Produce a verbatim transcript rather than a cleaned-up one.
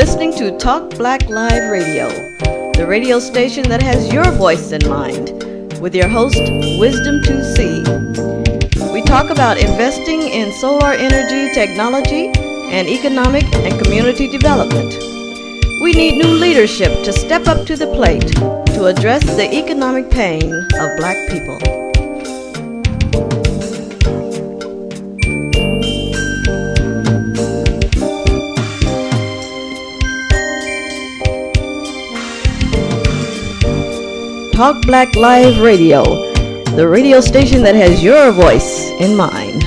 listening to Talk Black Live Radio, the radio station that has your voice in mind, with your host, Wisdom two C. We talk about investing in solar energy technology and economic and community development. We need new leadership to step up to the plate to address the economic pain of black people. Talk Black Live Radio, the radio station that has your voice in mind.